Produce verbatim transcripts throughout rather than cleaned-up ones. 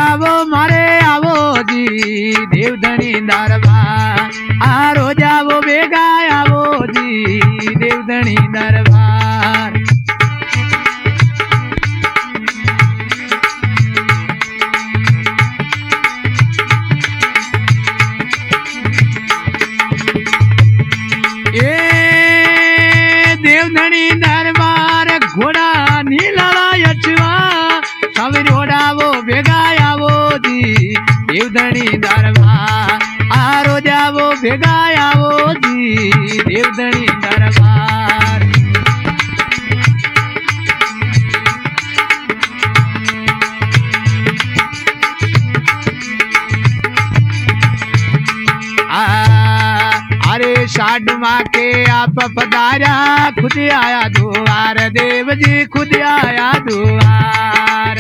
रोजावो मारे आवो जी देवधनी दरबार आ रोजावो बेगा आवो जी देवधनी दरबार। ए देवधनी दरबार घोड़ा नीला यचवा सवेर ओडावो भेगा आवो जी देवधनी दरबार आ रोजावो भेगा आवो जी देवधनी दरबार। आ अरे साढ़ माँ के आप पधारा खुद आया दुआर देव जी खुद आया दुआर।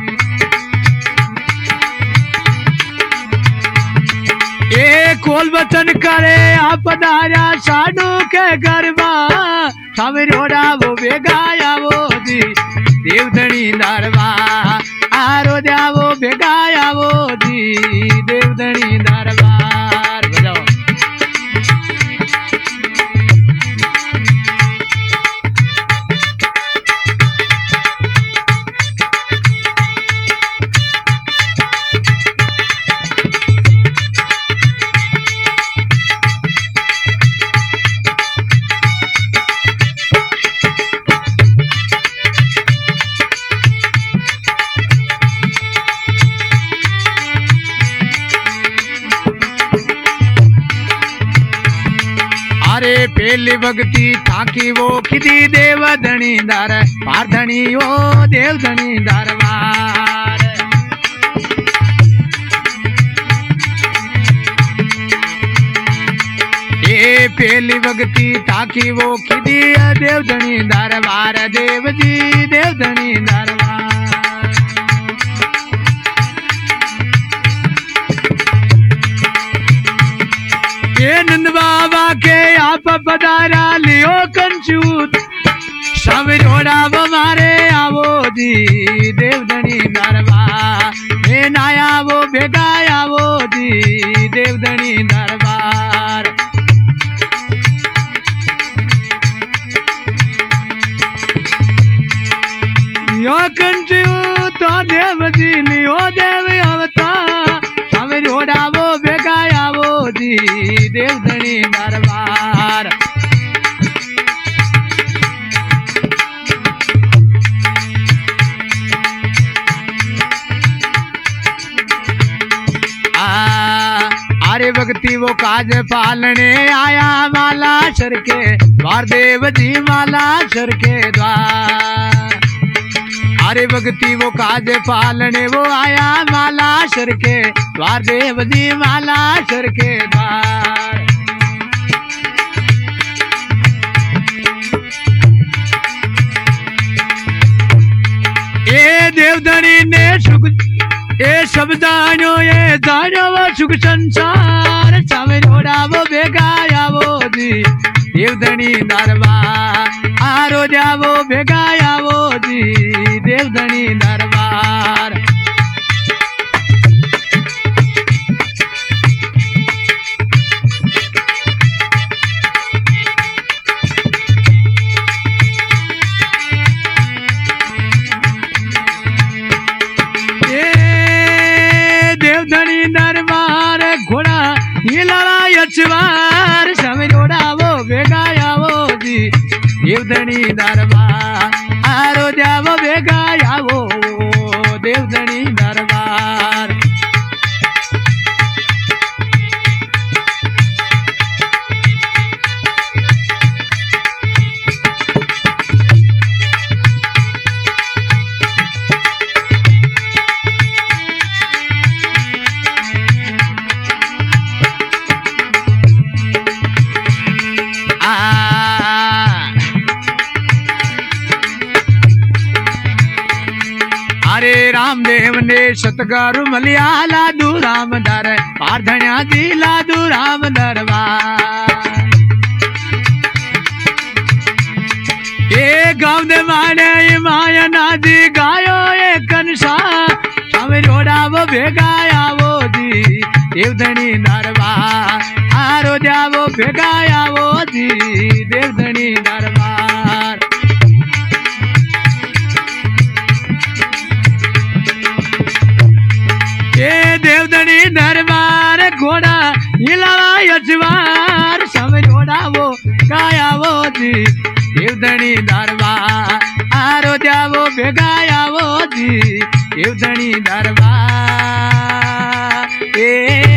ए कोल वचन करे आप पधारा साधु के गरबा सवेर ओडावो भेगा आवो जी देवधनी दरबार आ रोजावो भेगा आवो जी देवधनी दरबार। बजाओ अरे पहली भक्ति थाकी वो खिदी देवधनी दर पारधनी ओ देवधनी दरबार। ए पहली भक्ति थाकी वो खिदी देवधनी दरबार देव जी देवधनी दरबार। ये नंद बाबा के आप पधारा लियो कंचूत सवेर ओडावो मारे आवो जी देवधनी दरबार हे नाया वो भेगा आवो जी देवधनी दरबार। लियो कंचूत देव जी लियो देव अवतार सवेर ओडावो भेगा आवो जी देवधनी दरबार। आ अरे भक्ति वो काज पालने आया माला सर के द्वार देव जी माला सर के द्वार। अरे भक्ति वो काज पालने वो आया माला सर के द्वार देव जी माला सर के द्वार। ए देवधनी ने सुख ए सब जानो ये जानो वो सुख संसार सवेर ओडावो भेगा आवो जी देवधनी दरबार आ रोजावो भेगा आवो जी देवधनी दरबार। देवधनी दरबार घोड़ा नीला यचवार सवेर ओडावो भेगा आवो जी देवधनी दरबार आ रोजावो भेगा आवो देवधनी दरबार। अरे रामदेव ने सतगुरु मलिया लादू राम दर पारधण्या जी लादू राम दरबार। ये गाँव दे माने माया नादी गायो ये कंसा सवेर ओडावो भेगा आवो जी देवधनी दरबार आरो जावो भेगा आवो जी देवधनी दरबार ये देवधनी दरबार घोड़ा हिलावा यजवार सब घोड़ा वो गाया वो जी देवधनी दरबार आरो जावो भेगाया वो जी देवधनी दरबार ए